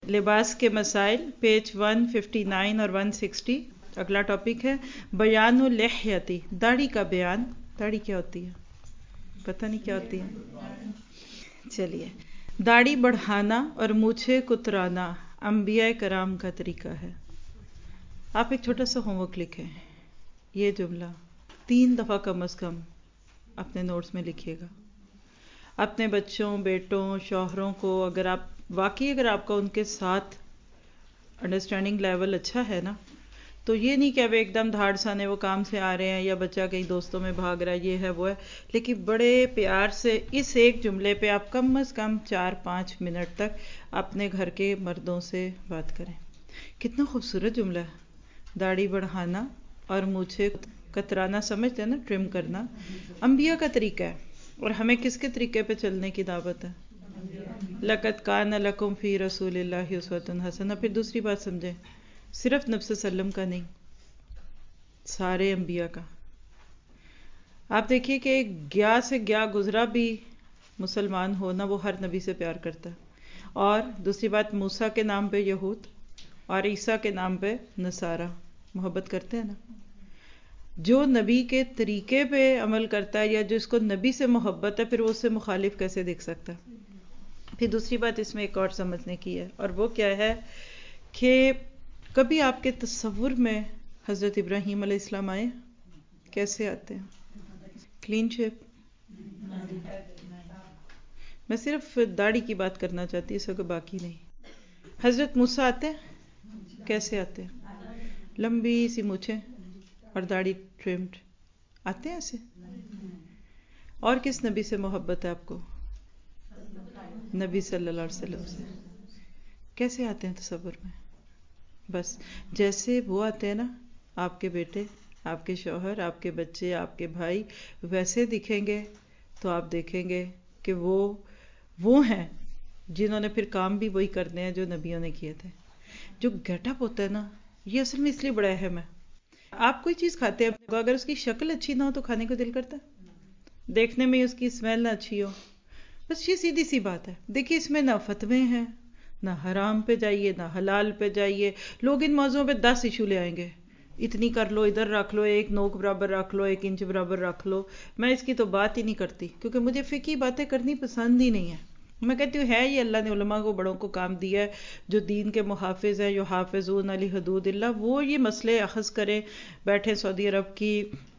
لباس کے مسائل پیج 159 اور 160. اگلا ٹاپک ہے بیان اللحیتی، داڑھی کا بیان. داڑھی کیا ہوتی ہے؟ پتہ نہیں کیا ہوتی ہے. چلیے، داڑھی بڑھانا اور مونچھیں کترانا انبیاء کرام کا طریقہ ہے. آپ ایک چھوٹا سا ہوم ورک لکھیں، یہ جملہ 3 دفعہ کم از کم اپنے نوٹس میں لکھیے گا. اپنے بچوں، بیٹوں، شوہروں کو اگر آپ کا ان کے ساتھ انڈرسٹینڈنگ لیول اچھا ہے نا، تو یہ نہیں کہ اب ایک دم دھاڑ سانے وہ کام سے آ رہے ہیں یا بچہ کہیں دوستوں میں بھاگ رہا ہے، یہ ہے وہ ہے، لیکن بڑے پیار سے اس ایک جملے پہ آپ کم از کم 4-5 منٹ تک اپنے گھر کے مردوں سے بات کریں. کتنا خوبصورت جملہ ہے. داڑھی بڑھانا اور مونچھیں کترانا، سمجھتے ہیں نا، ٹرم کرنا انبیاء کا طریقہ ہے. اور ہمیں کس کے طریقے پہ چلنے کی دعوت ہے؟ لَقَدْ كَانَ لَكُمْ فِي رَسُولِ اللَّهِ أُسْوَةٌ حَسَنَةٌ. پھر دوسری بات سمجھیں، صرف نبی صلی اللہ علیہ وسلم کا نہیں، سارے انبیاء کا. آپ دیکھیے کہ گیا سے گیا گزرا بھی مسلمان ہونا، وہ ہر نبی سے پیار کرتا ہے. اور دوسری بات، موسیٰ کے نام پہ یہود اور عیسیٰ کے نام پہ نصارہ محبت کرتے ہیں نا. جو نبی کے طریقے پہ عمل کرتا ہے یا جس کو نبی سے محبت ہے، پھر وہ اس سے مخالف کیسے دیکھ سکتا ہے؟ پھر دوسری بات اس میں ایک اور سمجھنے کی ہے، اور وہ کیا ہے کہ کبھی آپ کے تصور میں حضرت ابراہیم علیہ السلام آئے؟ کیسے آتے ہیں؟ Clean shape. میں صرف داڑھی کی بات کرنا چاہتی ہوں، اس کو باقی نہیں. حضرت موسیٰ آتے ہیں؟ کیسے آتے ہیں؟ لمبی سی مونچھیں اور داڑھی ٹرمڈ آتے ہیں ایسے. اور کس نبی سے محبت ہے آپ کو؟ نبی صلی اللہ علیہ وسلم سے. کیسے آتے ہیں تصور میں؟ بس جیسے وہ آتے ہیں نا، آپ کے بیٹے، آپ کے شوہر، آپ کے بچے، آپ کے بھائی ویسے دکھیں گے تو آپ دیکھیں گے کہ وہ ہیں جنہوں نے پھر کام بھی وہی کرنے ہیں جو نبیوں نے کیے تھے. جو گیٹ اپ ہوتا ہے نا، یہ اصل میں اس لیے بڑا اہم ہے. آپ کوئی چیز کھاتے ہیں، اگر اس کی شکل اچھی نہ ہو تو کھانے کو دل کرتا ہے، دیکھنے میں اس کی اسمیل نہ اچھی ہو. بس یہ سیدھی سی بات ہے. دیکھیے اس میں نہ فتوے ہیں، نہ حرام پہ جائیے نہ حلال پہ جائیے. لوگ ان موضوعوں پہ 10 ایشو لے آئیں گے، اتنی کر لو، ادھر رکھ لو، 1 نوک برابر رکھ لو، 1 انچ برابر رکھ لو. میں اس کی تو بات ہی نہیں کرتی، کیونکہ مجھے فقہی باتیں کرنی پسند ہی نہیں ہے. میں کہتی ہوں ہے یہ اللہ نے علماء کو، بڑوں کو کام دیا ہے جو دین کے محافظ ہیں، یحافظون علی حدود اللہ، وہ یہ مسئلے اخذ کریں، بیٹھے سعودی عرب کی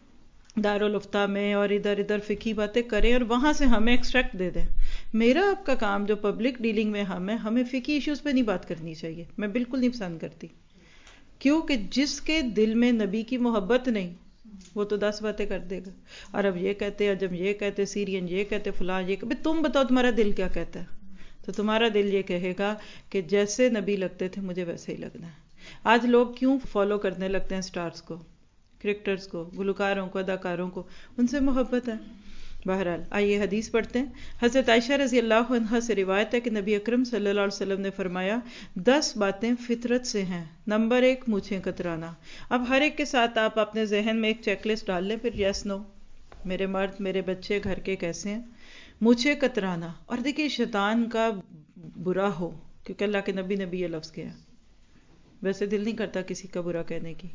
دارالفتہ میں اور ادھر فقہی باتیں کریں اور وہاں سے ہمیں ایکسٹریکٹ دے دیں. میرا آپ کا کام جو پبلک ڈیلنگ میں ہمیں فقہی ایشوز پہ نہیں بات کرنی چاہیے. میں بالکل نہیں پسند کرتی، کیونکہ جس کے دل میں نبی کی محبت نہیں، وہ تو 10 باتیں کر دے گا. اور اب یہ کہتے، عجم یہ کہتے، سیرین یہ کہتے، فلاں یہ کہتے. تم بتاؤ تمہارا دل کیا کہتا ہے؟ تو تمہارا دل یہ کہے گا کہ جیسے نبی لگتے تھے مجھے ویسے ہی لگنا ہے. آج لوگ کیوں فالو کرنے لگتے ہیں سٹارز کو، کرکٹرز کو، گلوکاروں کو، اداکاروں کو؟ ان سے محبت ہے. بہرحال آئیے حدیث پڑھتے ہیں. حضرت عائشہ رضی اللہ عنہا سے روایت ہے کہ نبی اکرم صلی اللہ علیہ وسلم نے فرمایا 10 باتیں فطرت سے ہیں. نمبر 1، مونچھیں کترانا. اب ہر ایک کے ساتھ آپ اپنے ذہن میں ایک چیک لسٹ ڈال لیں، پھر یس نو، میرے مرد، میرے بچے گھر کے کیسے ہیں. مونچھیں کترانا. اور دیکھیے شیطان کا برا ہو، کیونکہ اللہ کے نبی نے بھی یہ لفظ کیا، ویسے دل نہیں کرتا کسی کا برا کہنے کی.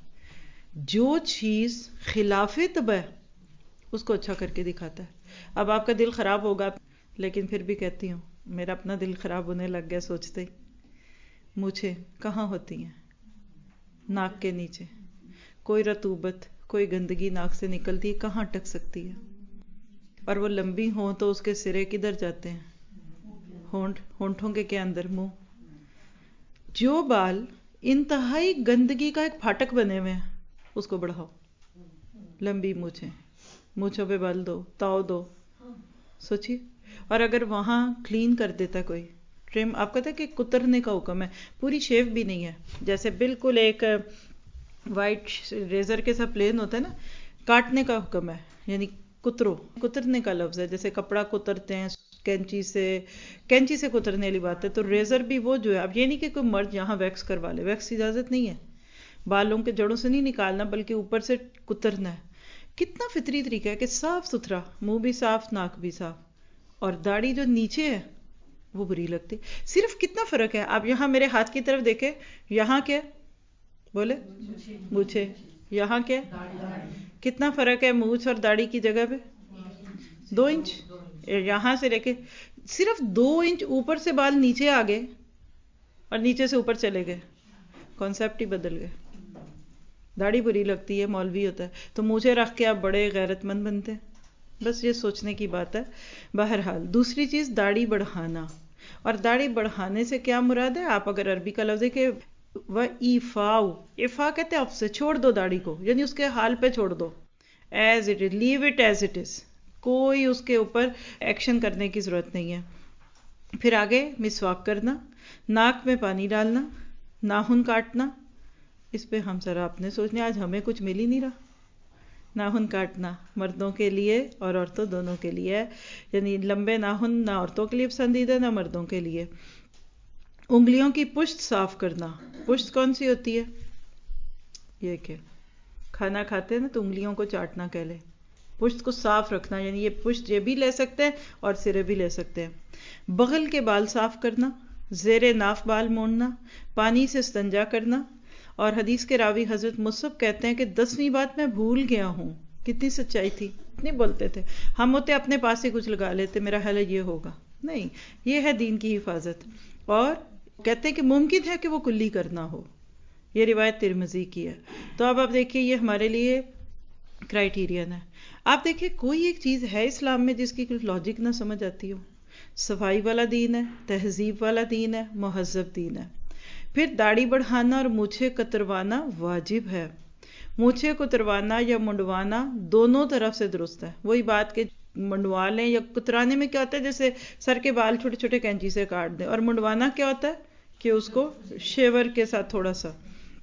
جو چیز خلاف طبع اس کو اچھا کر کے دکھاتا ہے. اب آپ کا دل خراب ہوگا، لیکن پھر بھی کہتی ہوں میرا اپنا دل خراب ہونے لگ گیا سوچتے ہی. مونچھیں کہاں ہوتی ہیں؟ ناک کے نیچے. کوئی رطوبت، کوئی گندگی ناک سے نکلتی ہے، کہاں اٹک سکتی ہے؟ اور وہ لمبی ہوں تو اس کے سرے کدھر جاتے ہیں؟ ہونٹوں کے اندر، منہ. جو بال انتہائی گندگی کا ایک پھاٹک بنے ہوئے ہیں اس کو بڑھاؤ. لمبی مونچھیں، مونچھوں پہ بال دو، تاؤ دو. سوچیے. اور اگر وہاں کلین کر دیتا کوئی ٹرم، آپ کہتے ہیں کہ کترنے کا حکم ہے، پوری شیو بھی نہیں ہے، جیسے بالکل ایک وائٹ ریزر کے ساتھ پلین ہوتا ہے نا، کاٹنے کا حکم ہے، یعنی کترنے کا لفظ ہے. جیسے کپڑا کترتے ہیں کینچی سے کترنے والی بات ہے، تو ریزر بھی وہ جو ہے. اب یہ نہیں کہ کوئی مرد یہاں ویکس کروا لے، ویکس اجازت نہیں ہے، بالوں کے جڑوں سے نہیں نکالنا بلکہ اوپر سے کترنا ہے. کتنا فطری طریقہ ہے کہ صاف ستھرا، منہ بھی صاف، ناک بھی صاف. اور داڑھی جو نیچے ہے وہ بری لگتی. صرف کتنا فرق ہے, آپ یہاں میرے ہاتھ کی طرف دیکھیں, یہاں کیا بولے مونچھے, یہاں کیا کتنا فرق ہے مونچھ اور داڑھی کی جگہ پہ, 2 انچ. یہاں سے لے کے صرف 2 انچ اوپر سے بال نیچے آ گئے اور نیچے سے اوپر چلے گئے, کانسیپٹ ہی بدل گئے. داڑھی بری لگتی ہے, مولوی ہوتا ہے تو مجھے رکھ کے آپ بڑے غیرت مند بنتے ہیں. بس یہ سوچنے کی بات ہے. بہرحال دوسری چیز داڑھی بڑھانا, اور داڑھی بڑھانے سے کیا مراد ہے, آپ اگر عربی کا لفظ ہے کہ وَإِفَاءُ, افا کہتے ہیں آپ سے چھوڑ دو داڑھی کو, یعنی اس کے حال پہ چھوڑ دو, as it is, leave it as it is, کوئی اس کے اوپر ایکشن کرنے کی ضرورت نہیں ہے. پھر آگے مسواک کرنا, ناک میں پانی ڈالنا, ناخن کاٹنا. اس پہ ہم ذرا اپنے سوچنے, آج ہمیں کچھ مل ہی نہیں رہا. ناخن کاٹنا مردوں کے لیے اور عورتوں دونوں کے لیے ہے, یعنی لمبے ناخن نہ عورتوں کے لیے پسندیدہ نہ مردوں کے لیے. انگلیوں کی پشت صاف کرنا. پشت کون سی ہوتی ہے, یہ کہ کھانا کھاتے ہیں نا تو انگلیوں کو چاٹنا کہہ لے. پشت کو صاف رکھنا, یعنی یہ پشت یہ بھی لے سکتے ہیں اور سرے بھی لے سکتے ہیں. بغل کے بال صاف کرنا, زیر ناف بال مونڈنا, پانی سے استنجا کرنا. اور حدیث کے راوی حضرت مصعب کہتے ہیں کہ 10ویں بات میں بھول گیا ہوں. کتنی سچائی تھی, اتنی بولتے تھے. ہم ہوتے اپنے پاس ہی کچھ لگا لیتے, میرا حل یہ ہوگا نہیں. یہ ہے دین کی حفاظت. اور کہتے ہیں کہ ممکن ہے کہ وہ کلی کرنا ہو. یہ روایت ترمذی کی ہے. تو اب آپ دیکھیے یہ ہمارے لیے کرائیٹیرین ہے. آپ دیکھیں کوئی ایک چیز ہے اسلام میں جس کی کچھ لاجک نہ سمجھ آتی ہو. صفائی والا دین ہے, تہذیب والا دین ہے, مہذب دین ہے. پھر داڑھی بڑھانا اور مونچھیں کتروانا واجب ہے. مونچھیں کتروانا یا منڈوانا دونوں طرف سے درست ہے. وہی بات کہ منڈوا لیں یا کترانے میں کیا ہوتا ہے, جیسے سر کے بال چھوٹے چھوٹے کینچی سے کاٹ دیں, اور منڈوانا کیا ہوتا ہے کہ اس کو شیور کے ساتھ تھوڑا سا.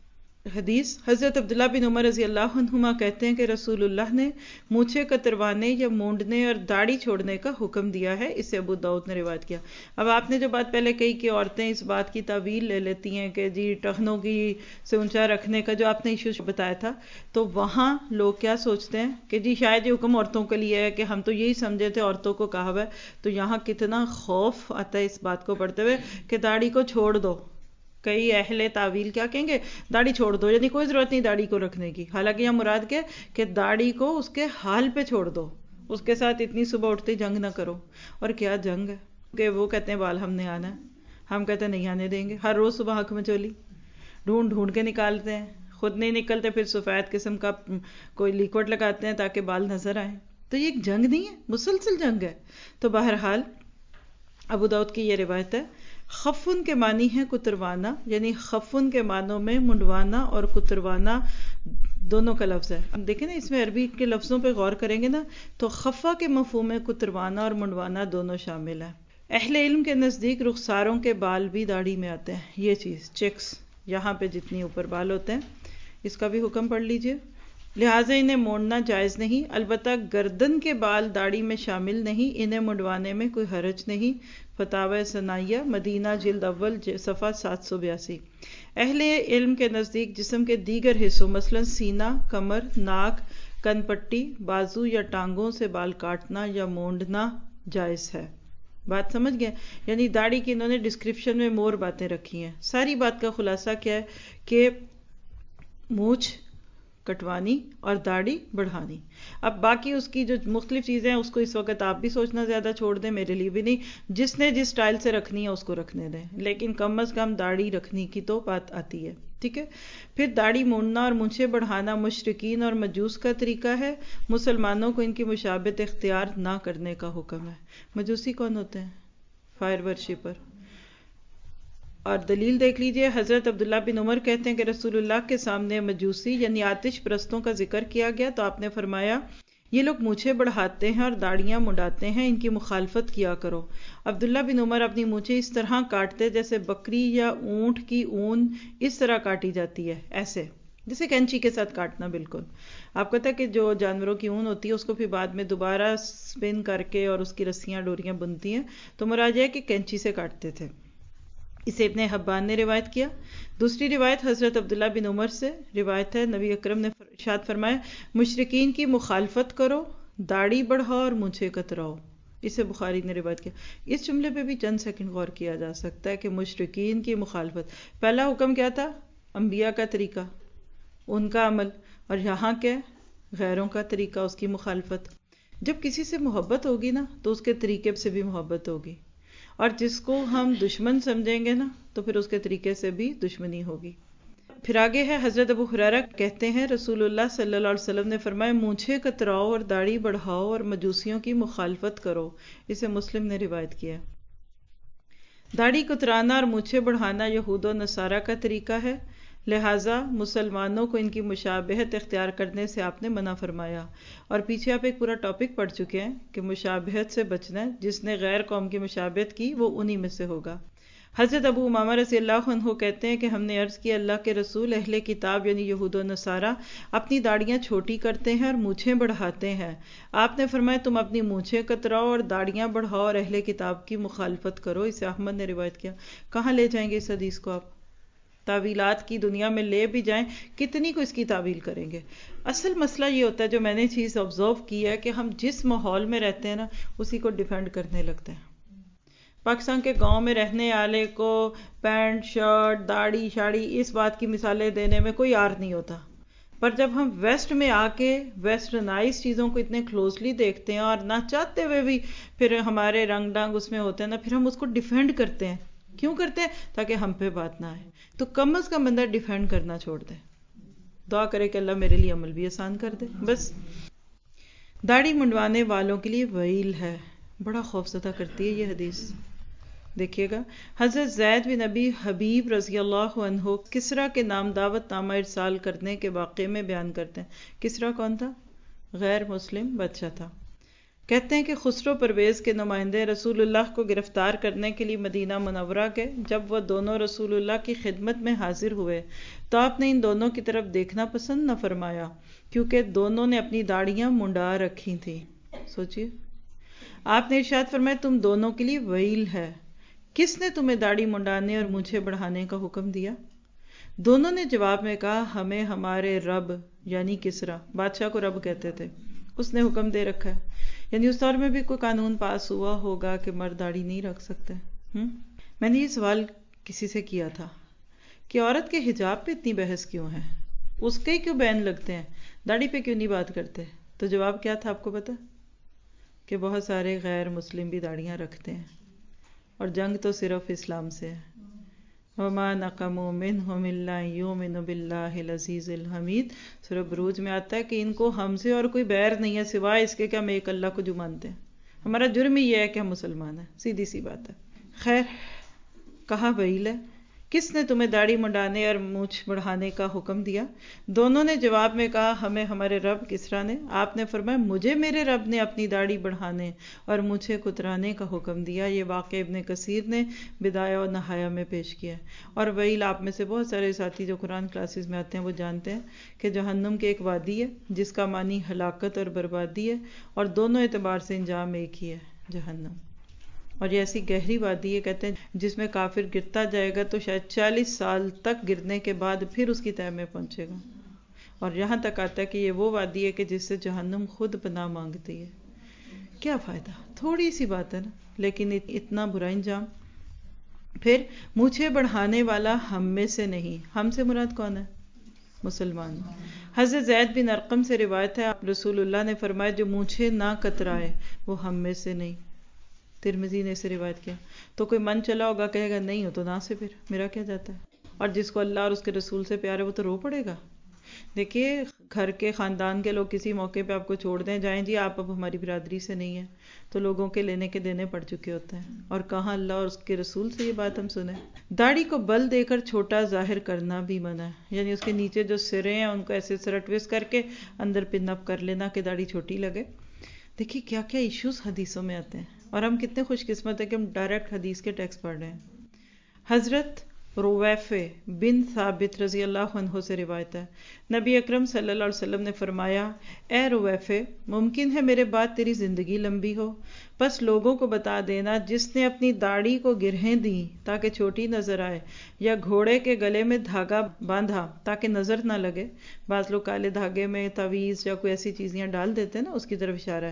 حدیث حضرت عبداللہ بن عمر رضی اللہ عنہما کہتے ہیں کہ رسول اللہ نے مونچھیں کتروانے یا مونڈنے اور داڑھی چھوڑنے کا حکم دیا ہے. اسے ابو داؤد نے روایت کیا. اب آپ نے جو بات پہلے کہی کہ عورتیں اس بات کی تعویل لے لیتی ہیں کہ جی ٹخنوں کی سے اونچا رکھنے کا جو آپ نے ایشو بتایا تھا, تو وہاں لوگ کیا سوچتے ہیں کہ جی شاید یہ حکم عورتوں کے لیے ہے, کہ ہم تو یہی سمجھے تھے عورتوں کو کہا ہوا ہے. تو یہاں کتنا خوف آتا ہے اس بات کو پڑھتے ہوئے کہ داڑھی کو چھوڑ دو. کئی اہل تعویل کیا کہیں گے, داڑھی چھوڑ دو, یعنی کوئی ضرورت نہیں داڑھی کو رکھنے کی. حالانکہ یہ مراد کیا کہ داڑھی کو اس کے حال پہ چھوڑ دو, اس کے ساتھ اتنی صبح اٹھتے جنگ نہ کرو. اور کیا جنگ ہے کہ وہ کہتے ہیں بال ہم نے آنا ہے, ہم کہتے ہیں نہیں آنے دیں گے. ہر روز صبح حق میں چولی ڈھونڈ ڈھونڈ کے نکالتے ہیں, خود نہیں نکلتے, پھر سفید قسم کا کوئی لیکوڈ لگاتے ہیں تاکہ بال نظر آئیں. تو یہ ایک جنگ نہیں ہے, مسلسل جنگ ہے. تو بہرحال ابو داؤد کی یہ روایت ہے. خفن کے معنی ہے کتروانا, یعنی خفن کے معنوں میں منڈوانا اور کتروانا دونوں کا لفظ ہے. اب دیکھیں نا اس میں عربی کے لفظوں پہ غور کریں گے نا تو خفا کے مفہوم میں کتروانا اور منڈوانا دونوں شامل ہیں. اہل علم کے نزدیک رخساروں کے بال بھی داڑھی میں آتے ہیں. یہ چیز چیکس یہاں پہ جتنی اوپر بال ہوتے ہیں اس کا بھی حکم پڑھ لیجئے. لہٰذا انہیں موڑنا جائز نہیں. البتہ گردن کے بال داڑھی میں شامل نہیں, انہیں منڈوانے میں کوئی حرج نہیں. فتاوی ثنائیہ مدینہ جلد اول صفحہ 782. اہل علم کے نزدیک جسم کے دیگر حصوں مثلا سینہ, کمر, ناک, کن پٹی, بازو یا ٹانگوں سے بال کاٹنا یا مونڈنا جائز ہے. بات سمجھ گئے؟ یعنی داڑھی کی انہوں نے ڈسکرپشن میں مور باتیں رکھی ہیں. ساری بات کا خلاصہ کیا ہے کہ مونچھ کٹوانی اور داڑھی بڑھانی. اب باقی اس کی جو مختلف چیزیں ہیں اس کو اس وقت آپ بھی سوچنا زیادہ چھوڑ دیں, میرے لیے بھی نہیں. جس نے جس سٹائل سے رکھنی ہے اس کو رکھنے دیں, لیکن کم از کم داڑھی رکھنے کی تو بات آتی ہے. ٹھیک ہے. پھر داڑھی مونڈنا اور مونچھیں بڑھانا مشرکین اور مجوس کا طریقہ ہے. مسلمانوں کو ان کی مشابہت اختیار نہ کرنے کا حکم ہے. مجوسی کون ہوتے ہیں؟ Fire worshipper. اور دلیل دیکھ لیجئے, حضرت عبداللہ بن عمر کہتے ہیں کہ رسول اللہ کے سامنے مجوسی یعنی آتش پرستوں کا ذکر کیا گیا تو آپ نے فرمایا یہ لوگ مونچھیں بڑھاتے ہیں اور داڑیاں منڈاتے ہیں, ان کی مخالفت کیا کرو. عبداللہ بن عمر اپنی مونچھیں اس طرح کاٹتے جیسے بکری یا اونٹ کی اون اس طرح کاٹی جاتی ہے, ایسے جیسے کینچی کے ساتھ کاٹنا. بالکل آپ کہتا ہے کہ جو جانوروں کی اون ہوتی ہے اس کو پھر بعد میں دوبارہ سپن کر کے اور اس کی رسیاں ڈوریاں بنتی ہیں, تو مراد یہ ہے کہ کینچی سے کاٹتے تھے. اسے ابن حبان نے روایت کیا. دوسری روایت حضرت عبداللہ بن عمر سے روایت ہے, نبی اکرم نے ارشاد فرمایا مشرکین کی مخالفت کرو, داڑھی بڑھاؤ اور مونچھیں کتراؤ. اسے بخاری نے روایت کیا. اس جملے پہ بھی چند سیکنڈ غور کیا جا سکتا ہے کہ مشرکین کی مخالفت، پہلا حکم کیا تھا؟ انبیاء کا طریقہ، ان کا عمل، اور یہاں کیا؟ غیروں کا طریقہ، اس کی مخالفت. جب کسی سے محبت ہوگی نا تو اس کے طریقے سے بھی محبت ہوگی، اور جس کو ہم دشمن سمجھیں گے نا تو پھر اس کے طریقے سے بھی دشمنی ہوگی. پھر آگے ہے حضرت ابو ہریرہ کہتے ہیں رسول اللہ صلی اللہ علیہ وسلم نے فرمایا مونچھیں کتراؤ اور داڑھی بڑھاؤ اور مجوسیوں کی مخالفت کرو. اسے مسلم نے روایت کیا. داڑھی کترانا اور مونچھیں بڑھانا یہود و نصارہ کا طریقہ ہے، لہٰذا مسلمانوں کو ان کی مشابہت اختیار کرنے سے آپ نے منع فرمایا. اور پیچھے آپ ایک پورا ٹاپک پڑھ چکے ہیں کہ مشابہت سے بچنا ہے، جس نے غیر قوم کی مشابہت کی وہ انہی میں سے ہوگا. حضرت ابو امامہ رضی اللہ عنہ کہتے ہیں کہ ہم نے عرض کی اللہ کے رسول، اہل کتاب یعنی یہود و نصارہ اپنی داڑیاں چھوٹی کرتے ہیں اور مونچھیں بڑھاتے ہیں. آپ نے فرمایا تم اپنی مونچھیں کتراؤ اور داڑیاں بڑھاؤ اور اہل کتاب کی مخالفت کرو. اسے احمد نے روایت کیا. کہاں لے جائیں گے اس حدیث کو آپ؟ تعویلات کی دنیا میں لے بھی جائیں، کتنی کو اس کی تعویل کریں گے؟ اصل مسئلہ یہ ہوتا ہے، جو میں نے چیز آبزرو کی ہے، کہ ہم جس ماحول میں رہتے ہیں نا اسی کو ڈیفینڈ کرنے لگتے ہیں. پاکستان کے گاؤں میں رہنے والے کو پینٹ شرٹ داڑھی شاڑی اس بات کی مثالیں دینے میں کوئی عار نہیں ہوتا، پر جب ہم ویسٹ میں آ کے ویسٹرنائز چیزوں کو اتنے کلوزلی دیکھتے ہیں اور نہ چاہتے ہوئے بھی پھر ہمارے رنگ ڈنگ اس میں ہوتے ہیں نا، پھر ہم اس کو ڈیفینڈ کرتے ہیں. کیوں کرتے ہیں؟ تاکہ ہم پہ بات نہ آئے. تو کم از کم بندہ ڈیفینڈ کرنا چھوڑ دے، دعا کرے کہ اللہ میرے لیے عمل بھی آسان کر دے. بس داڑھی منڈوانے والوں کے لیے ویل ہے. بڑا خوفزدہ کرتی ہے یہ حدیث. دیکھیے گا حضرت زید بن ابی حبیب رضی اللہ عنہ کسریٰ کے نام دعوت نامہ ارسال کرنے کے واقعے میں بیان کرتے ہیں. کسریٰ کون تھا؟ غیر مسلم بادشاہ تھا. کہتے ہیں کہ خسرو پرویز کے نمائندے رسول اللہ کو گرفتار کرنے کے لیے مدینہ منورہ گئے. جب وہ دونوں رسول اللہ کی خدمت میں حاضر ہوئے تو آپ نے ان دونوں کی طرف دیکھنا پسند نہ فرمایا، کیونکہ دونوں نے اپنی داڑیاں منڈا رکھی تھیں. سوچئے، آپ نے ارشاد فرمایا تم دونوں کے لیے ویل ہے. کس نے تمہیں داڑھی منڈانے اور مونچھیں بڑھانے کا حکم دیا؟ دونوں نے جواب میں کہا ہمیں ہمارے رب یعنی کسریٰ، بادشاہ کو رب کہتے تھے، اس نے حکم دے رکھا ہے. یعنی اس دور میں بھی کوئی قانون پاس ہوا ہوگا کہ مرد داڑھی نہیں رکھ سکتے. میں نے یہ سوال کسی سے کیا تھا کہ عورت کے حجاب پہ اتنی بحث کیوں ہے، اس کے کیوں بین لگتے ہیں، داڑھی پہ کیوں نہیں بات کرتے؟ تو جواب کیا تھا آپ کو پتا؟ کہ بہت سارے غیر مسلم بھی داڑیاں رکھتے ہیں، اور جنگ تو صرف اسلام سے ہے. وَمَا نَقَمُوا مِنْهُمْ إِلَّا أَن يُؤْمِنُوا بِاللَّهِ الْعَزِيزِ الْحَمِيدِ. سورہ بروج میں آتا ہے کہ ان کو ہم سے اور کوئی بیر نہیں ہے سوائے اس کے کہ ہم ایک اللہ کو جو مانتے ہیں. ہمارا جرم ہی یہ ہے کہ ہم مسلمان ہیں، سیدھی سی بات ہے. خیر، کہاں ویل ہے؟ کس نے تمہیں داڑھی منڈانے اور مونچھ بڑھانے کا حکم دیا؟ دونوں نے جواب میں کہا ہمیں ہمارے رب کسریٰ نے. آپ نے فرمایا مجھے میرے رب نے اپنی داڑھی بڑھانے اور مونچھیں کترانے کا حکم دیا. یہ واقعہ ابن کثیر نے بدایہ و نہایہ میں پیش کیا ہے. اور ویل آپ میں سے بہت سارے ساتھی جو قرآن کلاسز میں آتے ہیں وہ جانتے ہیں کہ جہنم کی ایک وادی ہے جس کا معنی ہلاکت اور بربادی ہے، اور دونوں اعتبار سے انجام ایک ہی ہے، جہنم. اور یہ ایسی گہری وادی ہے کہتے ہیں جس میں کافر گرتا جائے گا تو شاید 40 سال تک گرنے کے بعد پھر اس کی تہہ میں پہنچے گا. اور یہاں تک آتا ہے کہ یہ وہ وادی ہے کہ جس سے جہنم خود پناہ مانگتی ہے. کیا فائدہ؟ تھوڑی سی بات ہے نا، لیکن اتنا برا انجام. پھر مونچھیں بڑھانے والا ہم میں سے نہیں. ہم سے مراد کون ہے؟ مسلمان. حضرت زید بن ارقم سے روایت ہے آپ رسول اللہ نے فرمایا جو مونچھیں نہ کترائے وہ ہم میں سے نہیں. ترمذی نے اسے روایت کیا. تو کوئی من چلا ہوگا کہے گا نہیں ہو تو نہ سے، پھر میرا کیا جاتا ہے. اور جس کو اللہ اور اس کے رسول سے پیار ہے وہ تو رو پڑے گا. دیکھیے گھر کے خاندان کے لوگ کسی موقع پہ آپ کو چھوڑ دیں جائیں جی آپ اب ہماری برادری سے نہیں ہیں، تو لوگوں کے لینے کے دینے پڑ چکے ہوتے ہیں. اور کہاں اللہ اور اس کے رسول سے یہ بات ہم سنیں. داڑھی کو بل دے کر چھوٹا ظاہر کرنا بھی منع ہے، یعنی اس کے نیچے جو سرے ہیں ان کو ایسے سرا ٹویسٹ کر کے اندر پن اپ کر لینا کہ داڑھی چھوٹی لگے. دیکھیے کیا کیا ایشوز حدیثوں میں آتے ہیں، اور ہم کتنے خوش قسمت ہیں کہ ہم ڈائریکٹ حدیث کے ٹیکسٹ پڑھ رہے ہیں. حضرت رویفع بن ثابت رضی اللہ عنہ سے روایت ہے نبی اکرم صلی اللہ علیہ وسلم نے فرمایا اے رویفع، ممکن ہے میرے بعد تیری زندگی لمبی ہو، بس لوگوں کو بتا دینا جس نے اپنی داڑھی کو گرہیں دیں تاکہ چھوٹی نظر آئے، یا گھوڑے کے گلے میں دھاگا باندھا تاکہ نظر نہ لگے. بعض لوگ کالے دھاگے میں تعویذ یا کوئی ایسی چیزیں ڈال دیتے ہیں نا، اس کی طرف اشارہ ہے.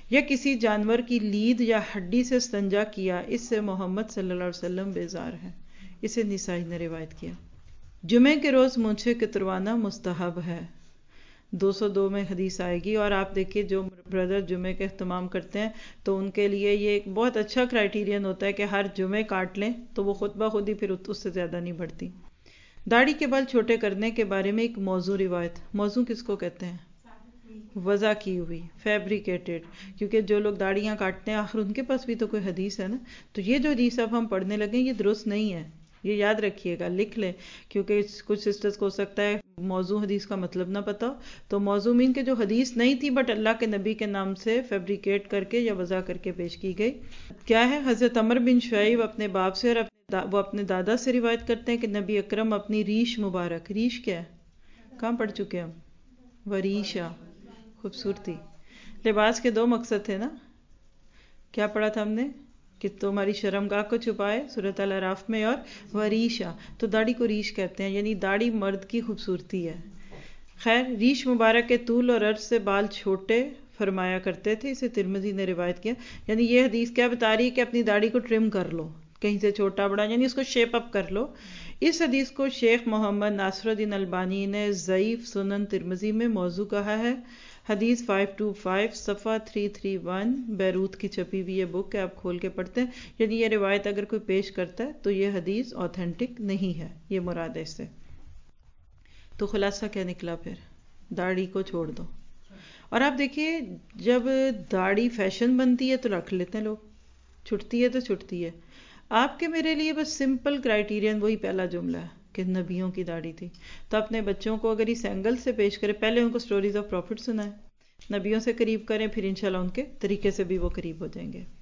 یا کسی جانور کی لید یا ہڈی سے استنجا کیا، اس سے محمد صلی اللہ علیہ وسلم بیزار ہے. اسے نسائی نے روایت کیا. جمعے کے روز مونچھیں کتروانا مستحب ہے. 202 میں حدیث آئے گی. اور آپ دیکھیے جو بردر جمعے کا اہتمام کرتے ہیں تو ان کے لیے یہ ایک بہت اچھا کرائیٹیرین ہوتا ہے کہ ہر جمعے کاٹ لیں تو وہ خود بخود ہی پھر اس سے زیادہ نہیں بڑھتی. داڑھی کے بال چھوٹے کرنے کے بارے میں ایک موضوع روایت. موضوع کس کو کہتے ہیں؟ وضع کی ہوئی، فیبریکیٹڈ. کیونکہ جو لوگ داڑیاں کاٹتے ہیں آخر ان کے پاس بھی تو کوئی حدیث ہے نا. تو یہ جو حدیث اب ہم پڑھنے لگے یہ درست نہیں ہے، یہ یاد رکھیے گا، لکھ لیں. کیونکہ کچھ سسٹرز کو ہو سکتا ہے موضوع حدیث کا مطلب نہ پتا ہو. تو موضوع مین کے جو حدیث نہیں تھی بٹ اللہ کے نبی کے نام سے فیبریکیٹ کر کے یا وضع کر کے پیش کی گئی. کیا ہے؟ حضرت عمر بن شعیب اپنے باپ سے اور وہ اپنے دادا سے روایت کرتے ہیں کہ نبی اکرم اپنی ریش مبارک، ریش کیا ہے؟ کہاں پڑھ چکے ہم؟ وریشہ، خوبصورتی. لباس کے 2 مقصد تھے نا. کیا پڑھا تھا ہم نے؟ کہ تمہاری شرمگاہ کو چھپائے سورۃ الاعراف میں، اور وریشہ. تو داڑھی کو ریش کہتے ہیں، یعنی داڑھی مرد کی خوبصورتی ہے. خیر، ریش مبارک کے طول اور عرض سے بال چھوٹے فرمایا کرتے تھے. اسے ترمذی نے روایت کیا. یعنی یہ حدیث کیا بتا رہی ہے کہ اپنی داڑھی کو ٹرم کر لو، کہیں سے چھوٹا بڑا، یعنی اس کو شیپ اپ کر لو. اس حدیث کو شیخ محمد ناصر الدین البانی نے ضعیف سنن ترمذی میں موضوع کہا ہے. حدیث 525 صفحہ 331 بیروت کی چھپی ہوئی یہ بک ہے، آپ کھول کے پڑھتے ہیں. یعنی یہ روایت اگر کوئی پیش کرتا ہے تو یہ حدیث اوتھینٹک نہیں ہے، یہ مراد ہے اس سے. تو خلاصہ کیا نکلا؟ پھر داڑھی کو چھوڑ دو. اور آپ دیکھیے جب داڑھی فیشن بنتی ہے تو رکھ لیتے ہیں لوگ، چھٹتی ہے تو چھٹتی ہے. آپ کے میرے لیے بس سمپل کرائیٹیرین وہی پہلا جملہ ہے کہ نبیوں کی داڑھی تھی. تو اپنے بچوں کو اگر اس اینگل سے پیش کرے، پہلے ان کو سٹوریز آف پروفٹ سنائیں، نبیوں سے قریب کریں، پھر انشاءاللہ ان کے طریقے سے بھی وہ قریب ہو جائیں گے.